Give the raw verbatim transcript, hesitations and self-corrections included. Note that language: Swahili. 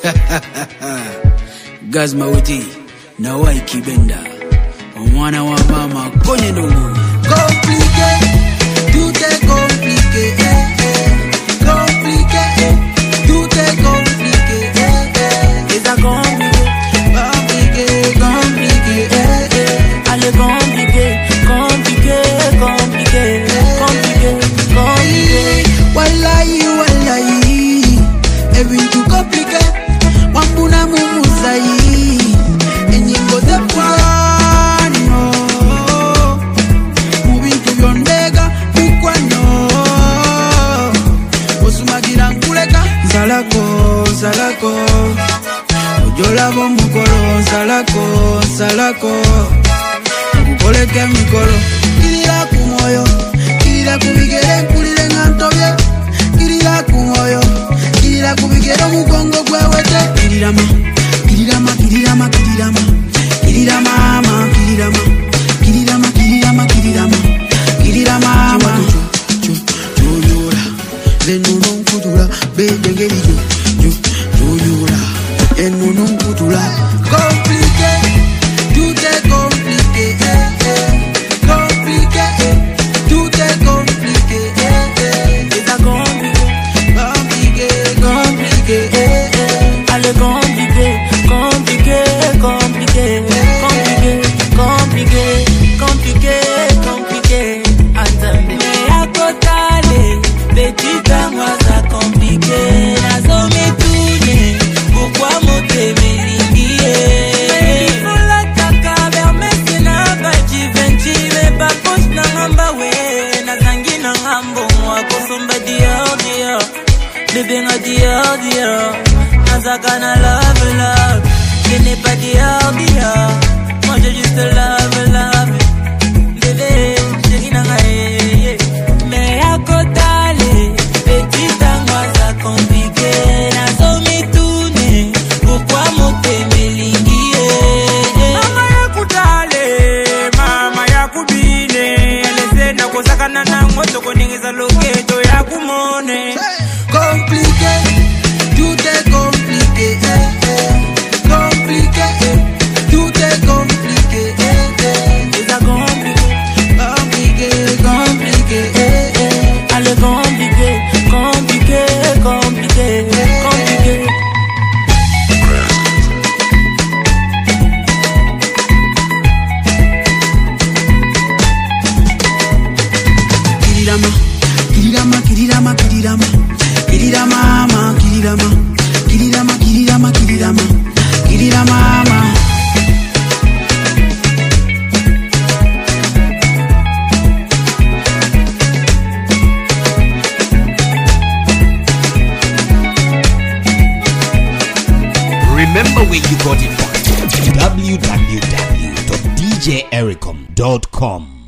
Gazma Witi na Waiki Benda omwana wa mama konye ndungu. Compliqué, tout est compliqué, eh, eh. Compliqué, tout est compliqué, eh, eh. C'est ça compliqué, compliqué, compliqué, eh, eh. allez compliqué, compliqué, compliqué, compliqué, compliqué. Wallahi, wallahi, everything too compliqué. Wambuna mumusai, enyingo de pwano. Mubintu byondega bikwano. Osumagira nkuleka, nsalako, nsalako. Ojola bomukolo, nsalako, nsalako. Nkukoleke mikolo, kirira ku moyo, kirira ku bigere nkulire ngantobye. Kirira ku moyo, kirira ku bigere mugongo gwewete. Kirira ma, kirira ma, kirira ma, kirira ma. Kirira mama, kirira ma. Kirira ma, kirira ma, kirira ma. Kirira mama. Chu, chu, yura. Lenuno nkutula, bedengeri ju, ju, yura. Lenuno nkutula. Compliqué, tout est compliqué, eh, eh. Compliqué, tout est compliqué, eh, eh. C'est ça compliqué, Compliqué, compliqué, eh, eh. allez compliqué, compliqué, compliqué, compliqué, compliqué, compliqué, compliqué. Attendez, mais à côté, petite moi ça compliqué. La zone est tournée, pourquoi monter mes lignes? Il faut l'attaquer vers mes sénats, pas d'y venir, mais pas poche n'a ngamba ouais, na zangi na ngambo moi kosomba dior dior, bébé nga dior dior, nazaka na love love, je n'ai pas dior dior, moi j'ai juste love love, bébé chérie na nga eh eh, mais à côté petite moi ça compliqué, na zomi tourner, pourquoi monter mes lignes? Mama ya kutale, mama ya kubine, lesena kusakana na moto kuningeza loketo ya kumone. Compliqué, tout est compliqué, eh, eh. Compliqué, tout est compliqué, eh, eh. C'est ça compliqué, Compliqué, compliqué, eh, eh. allez compliqué, compliqué, compliqué, compliqué. Kirirama, kirirama, kirirama, kirirama. Kirirama, mama, kirirama. Kirirama, kirirama, kirirama. Kirirama, mama. Remember where you got it from. w w w dot d j ericom dot com